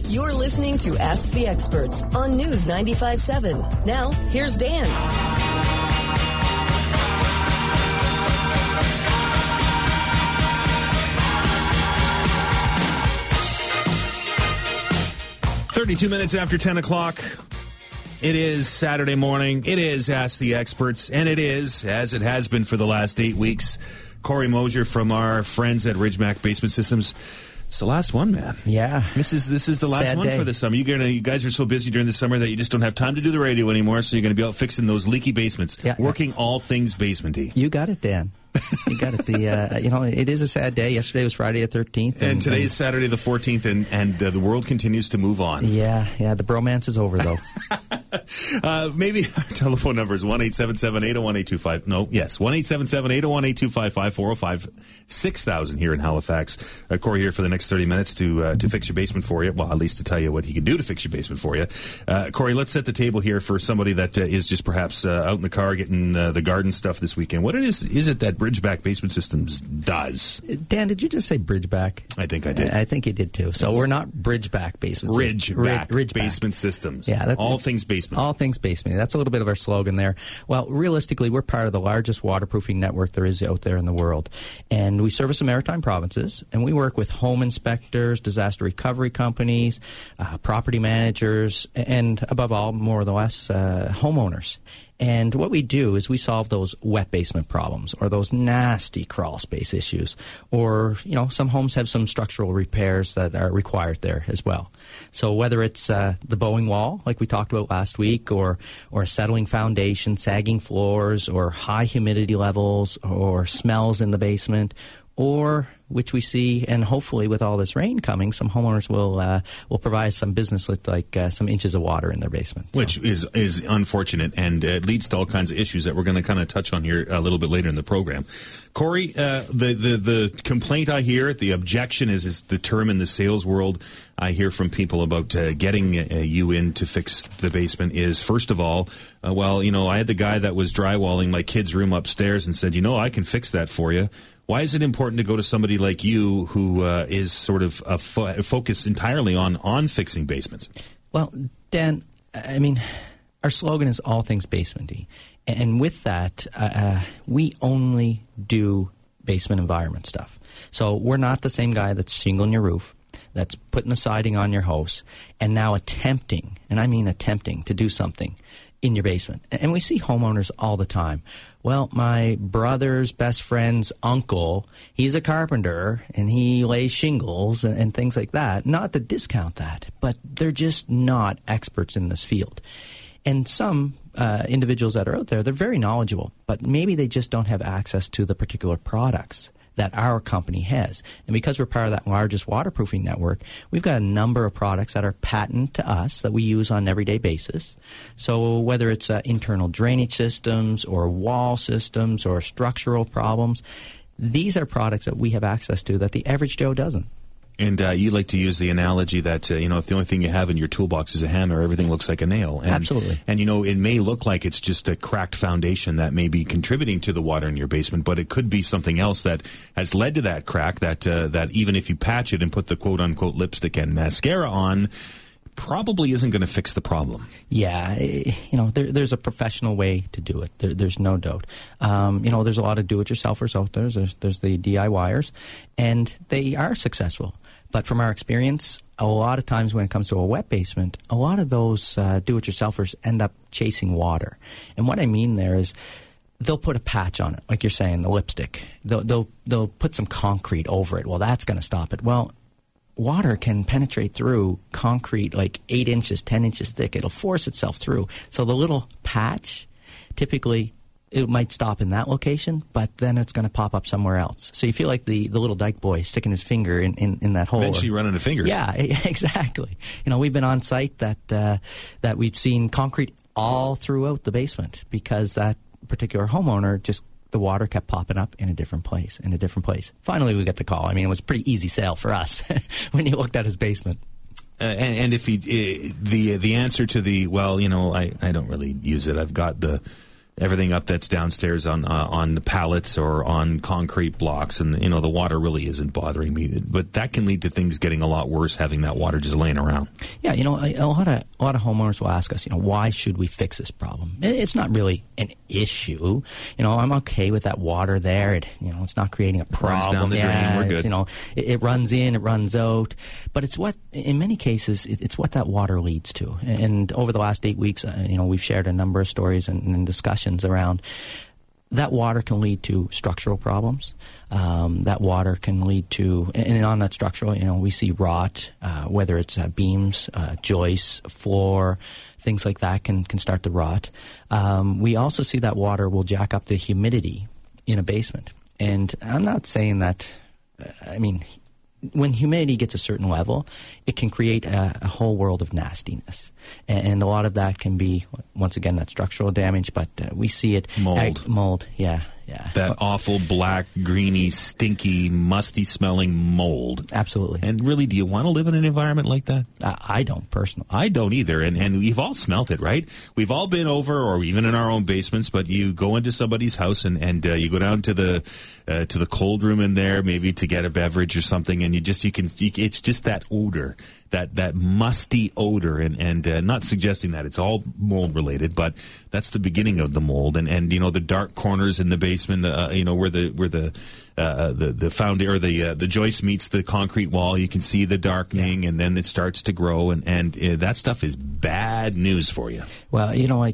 You're listening to Ask the Experts on News 95.7. Now, here's Dan. Minutes after 10 o'clock. It is Saturday morning. It is Ask the Experts. And it is, as it has been for the last 8 weeks, Corey Mosier from our friends at Ridgemack Basement Systems. It's the last one, man. Yeah. This is the last Sad one day. for the summer. You guys are so busy during the summer that you just don't have time to do the radio anymore, so you're going to be out fixing those leaky basements, working all things basement-y. You got it, Dan. You got it. It is a sad day. Yesterday was Friday the 13th. And today is Saturday the 14th, and the world continues to move on. Yeah. The bromance is over, though. Maybe our telephone number is 1-877-801-825. No, yes, 1-877-801-825-5405, 6000 here in Halifax. Corey here for the next 30 minutes to fix your basement for you. Well, at least to tell you what he can do to fix your basement for you. Corey, let's set the table here for somebody that is just perhaps out in the car getting the garden stuff this weekend. What is it that Ridgeback Basement Systems does? Dan, did you just say Bridgeback? I think I did. I think you did too. So we're not Bridgeback Basement Systems. Ridgeback Basement Systems. Yeah, that's all things basement. All things basement. That's a little bit of our slogan there. Well, realistically, we're part of the largest waterproofing network there is out there in the world. And we service the Maritime provinces, and we work with home inspectors, disaster recovery companies, property managers, and above all, more or less, homeowners. And what we do is we solve those wet basement problems or those nasty crawl space issues. Or, some homes have some structural repairs that are required there as well. So whether it's the bowing wall, like we talked about last week, or a settling foundation, sagging floors, or high humidity levels, or smells in the basement, or which we see, and hopefully with all this rain coming, some homeowners will provide some business with some inches of water in their basement. Which is unfortunate, and it leads to all kinds of issues that we're going to kind of touch on here a little bit later in the program. Corey, the complaint I hear, the objection is the term in the sales world I hear from people about getting you in to fix the basement is, first of all, I had the guy that was drywalling my kid's room upstairs and said, I can fix that for you. Why is it important to go to somebody like you who is sort of focused entirely on fixing basements? Well, Dan, our slogan is all things basement-y. And with that, we only do basement environment stuff. So we're not the same guy that's shingling your roof, that's putting the siding on your house, and now attempting to do something in your basement. And we see homeowners all the time. Well, my brother's best friend's uncle, he's a carpenter, and he lays shingles and things like that. Not to discount that, but they're just not experts in this field. And some individuals that are out there, they're very knowledgeable, but maybe they just don't have access to the particular products that our company has. And because we're part of that largest waterproofing network, we've got a number of products that are patent to us that we use on an everyday basis. So whether it's internal drainage systems or wall systems or structural problems, these are products that we have access to that the average Joe doesn't. And you like to use the analogy that, if the only thing you have in your toolbox is a hammer, everything looks like a nail. And, absolutely. And, it may look like it's just a cracked foundation that may be contributing to the water in your basement, but it could be something else that has led to that crack that even if you patch it and put the quote-unquote lipstick and mascara on, probably isn't going to fix the problem. Yeah, there's a professional way to do it. There's no doubt. There's a lot of do-it-yourselfers out there. There's the DIYers, and they are successful. But from our experience, a lot of times when it comes to a wet basement, a lot of those do-it-yourselfers end up chasing water. And what I mean there is they'll put a patch on it, like you're saying, the lipstick. They'll put some concrete over it. Well, that's going to stop it. Well, water can penetrate through concrete like 8 inches, 10 inches thick. It'll force itself through. So the little patch, typically, it might stop in that location, but then it's going to pop up somewhere else. So you feel like the little dyke boy sticking his finger in that hole. Eventually running a finger. Yeah, exactly. We've been on site that we've seen concrete all throughout the basement because that particular homeowner just, the water kept popping up in a different place. Finally, we got the call. It was a pretty easy sale for us when you looked at his basement. And if the answer to the, I don't really use it. I've got the everything up that's downstairs on the pallets or on concrete blocks, and the water really isn't bothering me. But that can lead to things getting a lot worse, having that water just laying around. Yeah, a lot of homeowners will ask us, why should we fix this problem? It's not really an issue. I'm okay with that water there. It's not creating a problem. Runs down the drain. We're good. It runs in, it runs out. But it's what, in many cases, it's what that water leads to. And over the last 8 weeks, we've shared a number of stories and discussions around that water can lead to structural problems. That water can lead to, and on that structural, we see rot, whether it's beams, joists, floor, things like that can start to rot. We also see that water will jack up the humidity in a basement. And I'm not saying that, when humidity gets a certain level, it can create a whole world of nastiness. And a lot of that can be, once again, that structural damage, but we see it. Mold, yeah. That awful black, greeny, stinky, musty-smelling mold. Absolutely. And really, do you want to live in an environment like that? I don't, personally. I don't either, and we've all smelt it, right? We've all been over, or even in our own basements, but you go into somebody's house and you go down to the cold room in there, maybe to get a beverage or something, and it's just that odor, that musty odor, and not suggesting that it's all mold related, but that's the beginning of the mold, and the dark corners in the basement, where the foundation or the joist meets the concrete wall, you can see the darkening, and then it starts to grow, and that stuff is bad news for you. Well,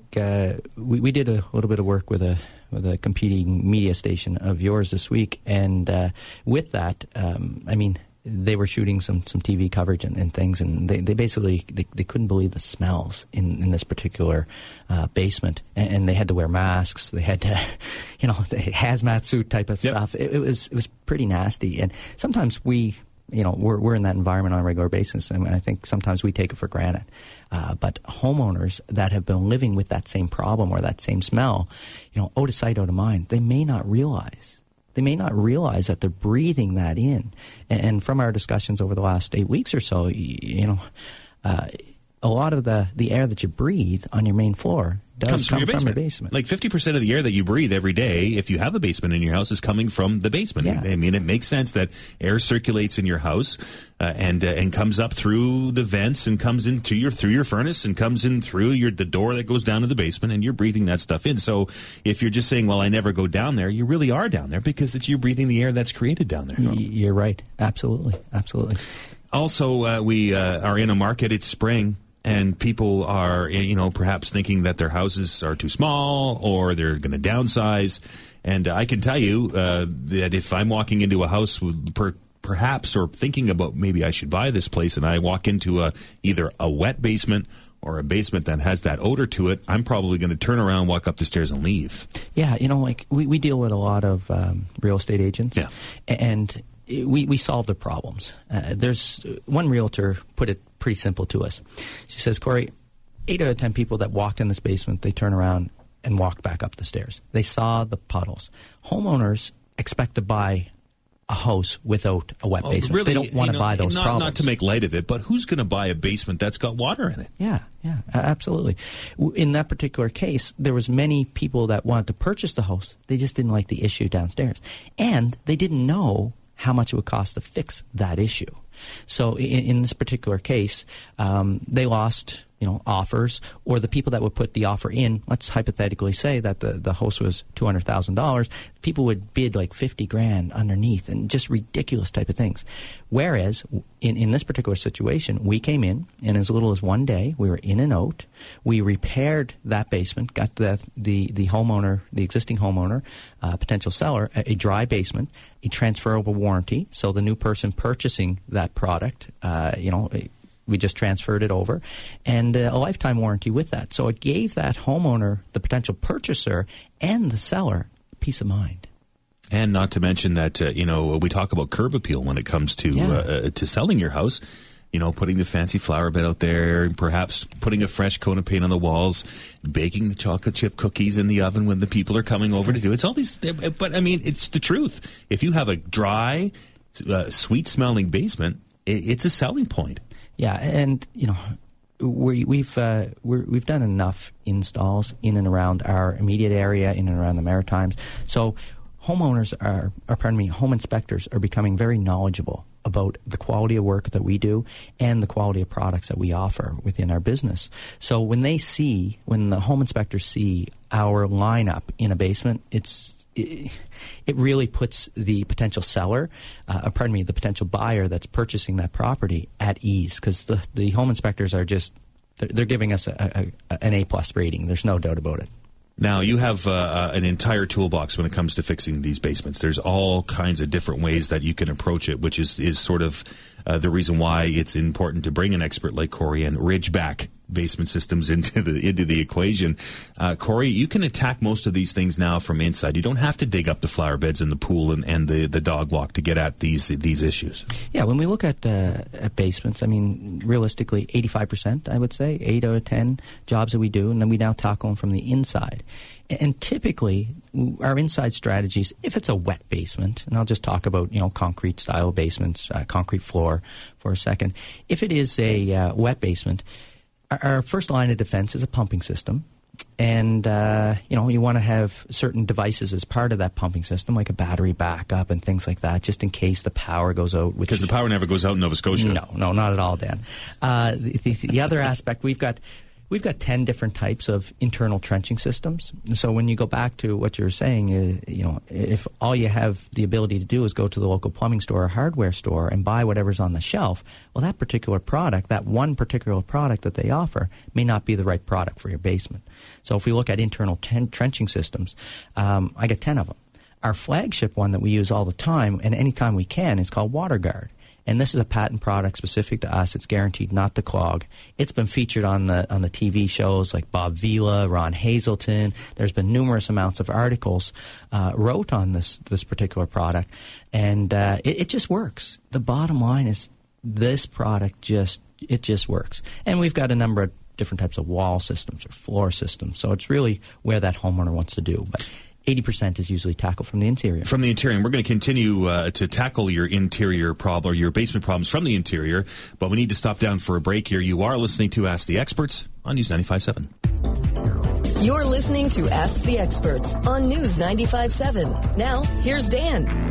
we did a little bit of work with a competing media station of yours this week, and with that, they were shooting some TV coverage and things, and they basically they couldn't believe the smells in this particular basement, and they had to wear masks. They had to, the hazmat suit type of stuff. It was pretty nasty, and sometimes we're in that environment on a regular basis, and I think sometimes we take it for granted. But homeowners that have been living with that same problem or that same smell, out of sight, out of mind, they may not realize. They may not realize that they're breathing that in. And from our discussions over the last 8 weeks or so, a lot of the air that you breathe on your main floor does come from your basement. Like 50% of the air that you breathe every day, if you have a basement in your house, is coming from the basement. Yeah. It makes sense that air circulates in your house and comes up through the vents and comes in through your furnace and comes in through the door that goes down to the basement, and you're breathing that stuff in. So if you're just saying, well, I never go down there, you really are down there because you're breathing the air that's created down there. You're right. Absolutely. Also, we are in a market. It's spring. And people are, perhaps thinking that their houses are too small or they're going to downsize. And I can tell you that if I'm walking into a house with perhaps or thinking about maybe I should buy this place, and I walk into either a wet basement or a basement that has that odor to it, I'm probably going to turn around, walk up the stairs, and leave. Yeah, we deal with a lot of real estate agents. Yeah. And we solve the problems. There's one realtor put it pretty simple to us. She says, Corey, 8 out of 10 people that walked in this basement, they turn around and walk back up the stairs. They saw the puddles. Homeowners expect to buy a house without a wet basement. Really, they don't want to buy those problems. Not to make light of it, but who's going to buy a basement that's got water in it? Yeah, absolutely. In that particular case, there was many people that wanted to purchase the house. They just didn't like the issue downstairs. And they didn't know how much it would cost to fix that issue. So in this particular case, they lost offers, or the people that would put the offer in, let's hypothetically say that the house was $200,000, people would bid like $50,000 underneath, and just ridiculous type of things. Whereas in this particular situation, we came in, and as little as one day, we were in and out. We repaired that basement, got the homeowner, the existing homeowner, potential seller, a dry basement, a transferable warranty. So the new person purchasing that product, we just transferred it over, and a lifetime warranty with that. So it gave that homeowner, the potential purchaser, and the seller peace of mind. And not to mention that, we talk about curb appeal when it comes to selling your house. Putting the fancy flower bed out there, perhaps putting a fresh coat of paint on the walls, baking the chocolate chip cookies in the oven when the people are coming over to do it. It's all these, but it's the truth. If you have a dry, sweet-smelling basement, it's a selling point. Yeah, and we've done enough installs in and around our immediate area, in and around the Maritimes. So homeowners home inspectors are becoming very knowledgeable about the quality of work that we do and the quality of products that we offer within our business. So when the home inspectors see our lineup in a basement, it really puts the potential seller, the potential buyer that's purchasing that property at ease, because the home inspectors are they're giving us an A+ rating. There's no doubt about it. Now, you have an entire toolbox when it comes to fixing these basements. There's all kinds of different ways that you can approach it, which is sort of the reason why it's important to bring an expert like Corey and Ridgeback Basement Systems into the equation. Corey, you can attack most of these things now from inside. You don't have to dig up the flower beds in the pool and the dog walk to get at these issues. Yeah, when we look at basements, I mean, realistically, 85%, I would say, 8 out of 10 jobs that we do, and then we now tackle them from the inside. And typically, our inside strategies, if it's a wet basement, and I'll just talk about, concrete style basements, concrete floor for a second. If it is a wet basement, our first line of defense is a pumping system. And, you want to have certain devices as part of that pumping system, like a battery backup and things like that, just in case the power goes out. Because the power never goes out in Nova Scotia. No, not at all, Dan. The other aspect, we've got 10 different types of internal trenching systems. So when you go back to what you're saying, if all you have the ability to do is go to the local plumbing store or hardware store and buy whatever's on the shelf, well, that one particular product that they offer may not be the right product for your basement. So if we look at internal trenching systems, I got 10 of them. Our flagship one that we use all the time and anytime we can is called WaterGuard. And this is a patent product specific to us. It's guaranteed not to clog. It's been featured on the TV shows like Bob Vila, Ron Hazelton. There's been numerous amounts of articles wrote on this particular product, and it just works. The bottom line is this product just works. And we've got a number of different types of wall systems or floor systems. So it's really where that homeowner wants to do. But 80% is usually tackled from the interior. From the interior. And we're going to continue to tackle your interior problem or your basement problems from the interior, but we need to stop down for a break here. You are listening to Ask the Experts on News 95.7. You're listening to Ask the Experts on News 95.7. Now, here's Dan.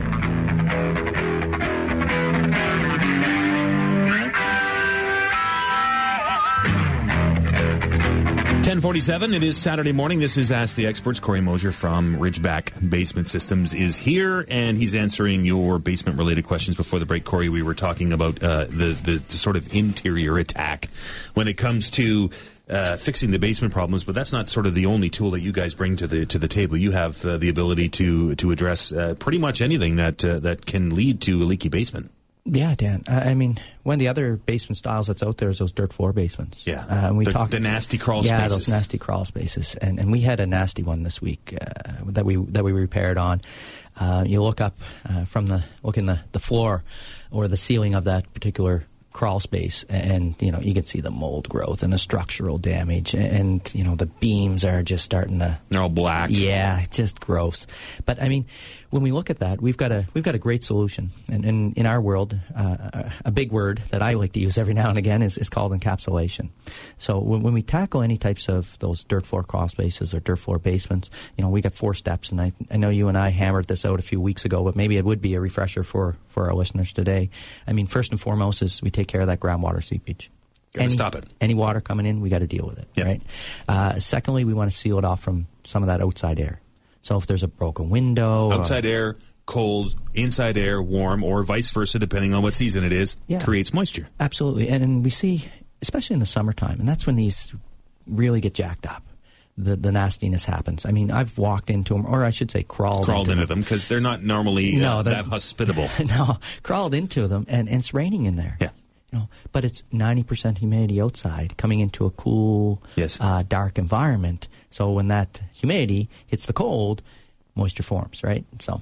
10:47. It is Saturday morning. This is Ask the Experts. Corey Mosier from Ridgeback Basement Systems is here, and he's answering your basement-related questions. Before the break, Corey, we were talking about the sort of interior attack when it comes to fixing the basement problems, but that's not sort of the only tool that you guys bring to the table. You have the ability to address pretty much anything that can lead to a leaky basement. Yeah, Dan. I mean, one of the other basement styles that's out there is those dirt floor basements. Yeah, the nasty crawl spaces. Yeah, those nasty crawl spaces. And we had a nasty one this week that we repaired on. You look up in the floor or the ceiling of that particular crawl space, and you can see the mold growth and the structural damage, and the beams are just starting to, they're all black. Yeah, just gross. But I mean, when we look at that, we've got a great solution, and in our world, a big word that I like to use every now and again is called encapsulation. So when we tackle any types of those dirt floor crawl spaces or dirt floor basements, we got 4 steps, and I know you and I hammered this out a few weeks ago, but maybe it would be a refresher for our listeners today. I mean, first and foremost is we take care of that groundwater seepage. Got to stop it. Any water coming in, we got to deal with it, yep. Right? Secondly, we want to seal it off from some of that outside air. So if there's a broken window... Outside air, cold, inside air, warm, or vice versa, depending on what season it is, creates moisture. Absolutely. And we see, especially in the summertime, and that's when these really get jacked up. The nastiness happens. I mean, I've walked into them, or I should say crawled into them, because they're not normally that hospitable. No, crawled into them, and it's raining in there. Yeah. But it's 90% humidity outside, coming into a cool, dark environment. So when that humidity hits the cold, moisture forms, right? So,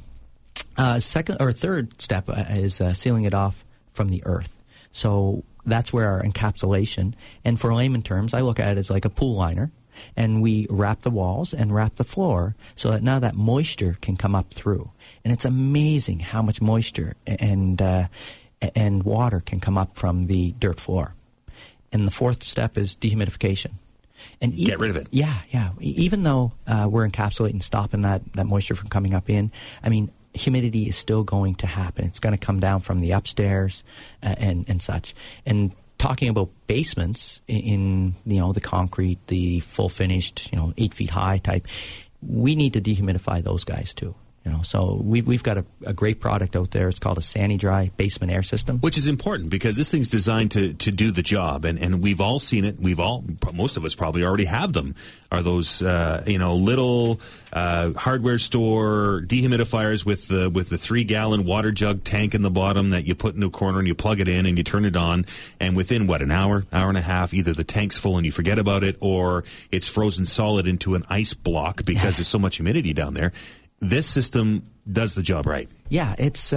third step is sealing it off from the earth. So that's where our encapsulation, and for layman terms, I look at it as like a pool liner. And we wrap the walls and wrap the floor so that now that moisture can come up through. And it's amazing how much moisture and water can come up from the dirt floor. And the fourth step is dehumidification. And get rid of it. Yeah. Even though we're encapsulating, stopping that moisture from coming up in, I mean, humidity is still going to happen. It's going to come down from the upstairs and such. And talking about basements in the concrete, the full finished, 8 feet high type, we need to dehumidify those guys too. So we've got a great product out there. It's called a Sani-Dry basement air system. Which is important because this thing's designed to do the job. And we've all seen it. Most of us probably already have them. Are those, little hardware store dehumidifiers with the 3-gallon water jug tank in the bottom that you put in a corner and you plug it in and you turn it on. And within, an hour and a half, either the tank's full and you forget about it, or it's frozen solid into an ice block because there's so much humidity down there. This system does the job right. Yeah, it's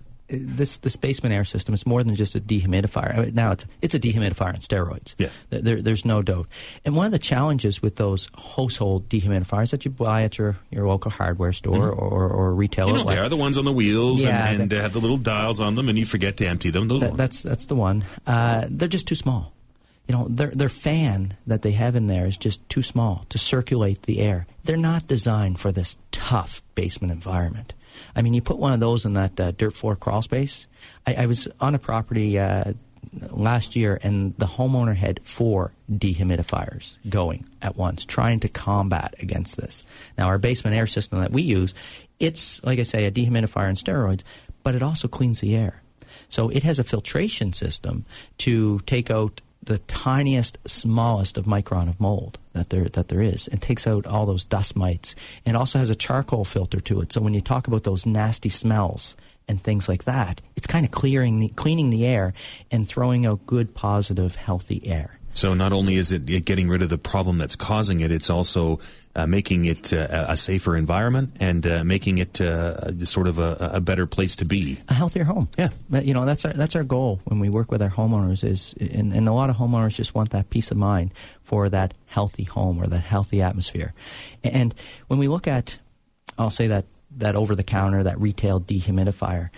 this basement air system is more than just a dehumidifier. Now it's a dehumidifier on steroids. Yes. There's no doubt. And one of the challenges with those household dehumidifiers that you buy at your local hardware store or retailer, they are the ones on the wheels and have the little dials on them, and you forget to empty them. That's the one. They're just too small. Their fan that they have in there is just too small to circulate the air. They're not designed for this tough basement environment. I mean, you put one of those in that dirt floor crawl space. I was on a property last year, and the homeowner had 4 dehumidifiers going at once, trying to combat against this. Now, our basement air system that we use, it's, like I say, a dehumidifier on steroids, but it also cleans the air. So it has a filtration system to take out the tiniest, smallest of micron of mold that there is. It takes out all those dust mites, and also has a charcoal filter to it. So when you talk about those nasty smells and things like that, it's kind of cleaning the air and throwing out good, positive, healthy air. So not only is it getting rid of the problem that's causing it, it's also making it a safer environment and making it sort of a better place to be. A healthier home. Yeah. That's our goal when we work with our homeowners and a lot of homeowners just want that peace of mind for that healthy home or that healthy atmosphere. And when we look at, I'll say that over-the-counter, that retail dehumidifier,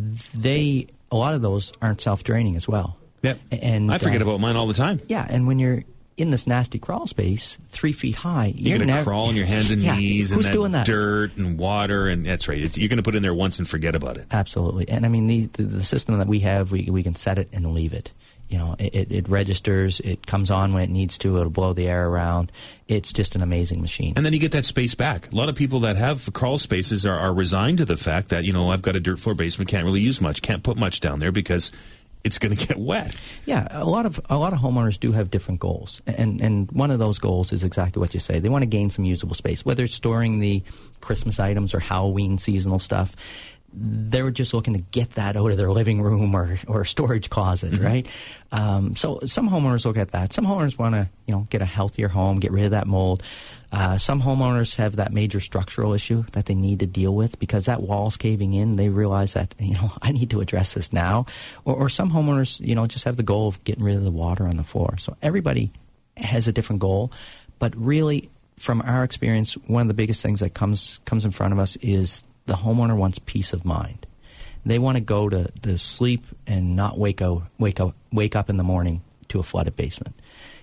a lot of those aren't self-draining as well. Yeah, and I forget about mine all the time. Yeah, and when you're in this nasty crawl space, 3 feet high, you're going to crawl on your hands and knees, who's and doing that? Dirt and water, and that's right. You're going to put it in there once and forget about it. Absolutely, and I mean the system that we have, we can set it and leave it. It registers, it comes on when it needs to, it'll blow the air around. It's just an amazing machine. And then you get that space back. A lot of people that have crawl spaces are resigned to the fact that, I've got a dirt floor basement, can't really use much, can't put much down there because it's going to get wet. Yeah, a lot of homeowners do have different goals, and one of those goals is exactly what you say. They want to gain some usable space, whether it's storing the Christmas items or Halloween seasonal stuff. They're just looking to get that out of their living room or storage closet, right? So some homeowners look at that. Some homeowners want to get a healthier home, get rid of that mold. Some homeowners have that major structural issue that they need to deal with because that wall's caving in. They realize that, I need to address this now. Or some homeowners, just have the goal of getting rid of the water on the floor. So everybody has a different goal. But really, from our experience, one of the biggest things that comes in front of us is the homeowner wants peace of mind. They want to go to sleep and not wake up in the morning to a flooded basement.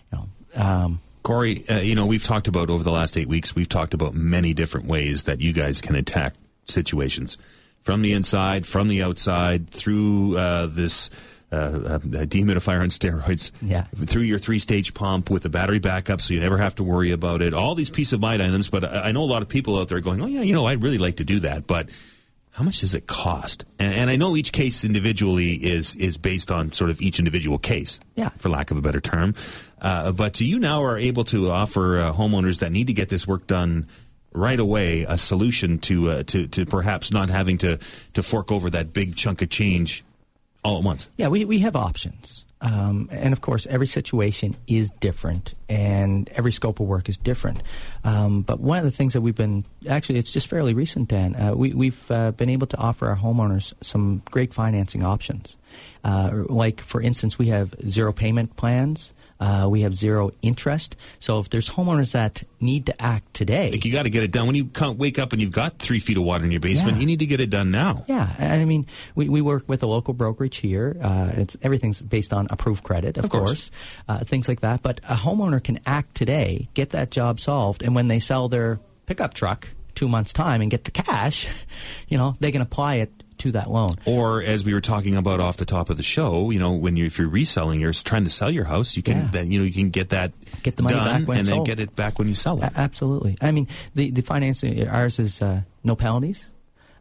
Corey, we've talked about over the last 8 weeks, we've talked about many different ways that you guys can attack situations. From the inside, from the outside, through this dehumidifier on steroids, through your 3-stage pump with a battery backup so you never have to worry about it. All these peace of mind items, but I know a lot of people out there going, I'd really like to do that, but how much does it cost? And I know each case individually is based on sort of each individual case, for lack of a better term. But you now are able to offer homeowners that need to get this work done right away a solution to perhaps not having to fork over that big chunk of change all at once. Yeah, we have options. And of course, every situation is different and every scope of work is different. But one of the things that we've been, actually it's just fairly recent, Dan, we've been able to offer our homeowners some great financing options. Like, for instance, we have zero payment plans We have zero interest. So if there's homeowners that need to act today, like you got to get it done when you can't wake up and you've got 3 feet of water in your basement. You need to get it done now. Yeah, and I mean, we work with a local brokerage here. Everything's based on approved credit, of course, things like that. But a homeowner can act today, get that job solved, and when they sell their pickup truck 2 months' time and get the cash, they can apply it to that loan. Or as we were talking about off the top of the show, if you're reselling, you're trying to sell your house, you can you can get the money done back and then get it back when you sell it. Absolutely. I mean, the financing, ours is no penalties.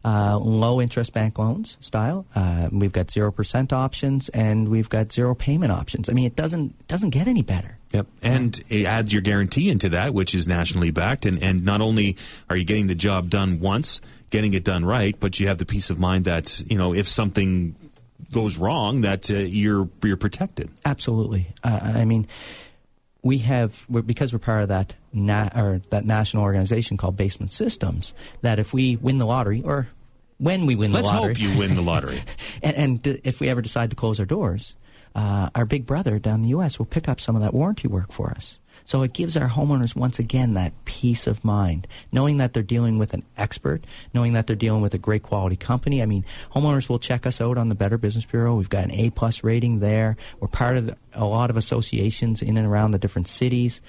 Low interest bank loans style. We've got 0% options and we've got zero payment options. I mean, it doesn't get any better. Yep. And add your guarantee into that, which is nationally backed. And not only are you getting the job done once, getting it done right, but you have the peace of mind that, if something goes wrong, that you're protected. Absolutely. I mean, because we're part of that that national organization called Basement Systems, that if we win the lottery, or when we win the lottery, let's hope you win the lottery, and if we ever decide to close our doors, our big brother down in the U.S. will pick up some of that warranty work for us. So it gives our homeowners, once again, that peace of mind, knowing that they're dealing with an expert, knowing that they're dealing with a great quality company. I mean, homeowners will check us out on the Better Business Bureau. We've got an A+ rating there. We're part of a lot of associations in and around the different cities.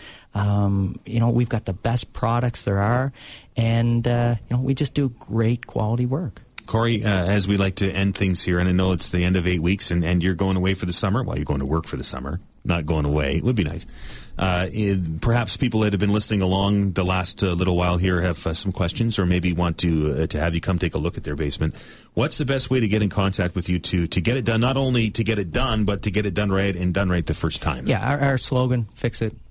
We've got the best products there are, and we just do great quality work. Corey, as we like to end things here, and I know it's the end of 8 weeks, and you're going away for the summer. Well, you're going to work for the summer, not going away. It would be nice. Perhaps people that have been listening along the last little while here have some questions, or maybe want to have you come take a look at their basement. What's the best way to get in contact with you to get it done? Not only to get it done, but to get it done right and done right the first time. Yeah, our slogan: fix it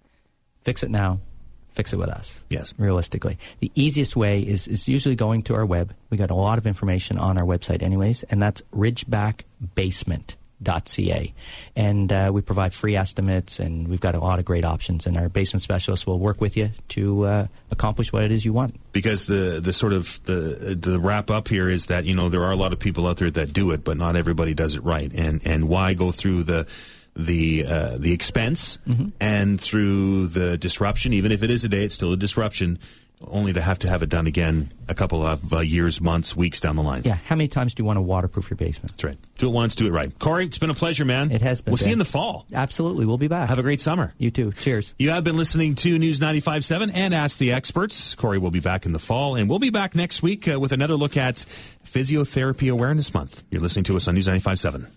now. Fix it with us. Yes. Realistically. The easiest way is usually going to our web. We got a lot of information on our website anyways, and that's ridgebackbasement.ca. And we provide free estimates, and we've got a lot of great options, and our basement specialists will work with you to accomplish what it is you want. Because the wrap up here is that, there are a lot of people out there that do it, but not everybody does it right. And why go through the expense and through the disruption? Even if it is a day, it's still a disruption, only to have it done again a couple of years, months, weeks down the line. Yeah. How many times do you want to waterproof your basement? That's right. Do it once, do it right. Corey, it's been a pleasure, man. It has been. We'll see you in the fall. Absolutely. We'll be back. Have a great summer. You too. Cheers. You have been listening to News 95.7 and Ask the Experts. Corey will be back in the fall, and we'll be back next week with another look at Physiotherapy Awareness Month. You're listening to us on News 95.7.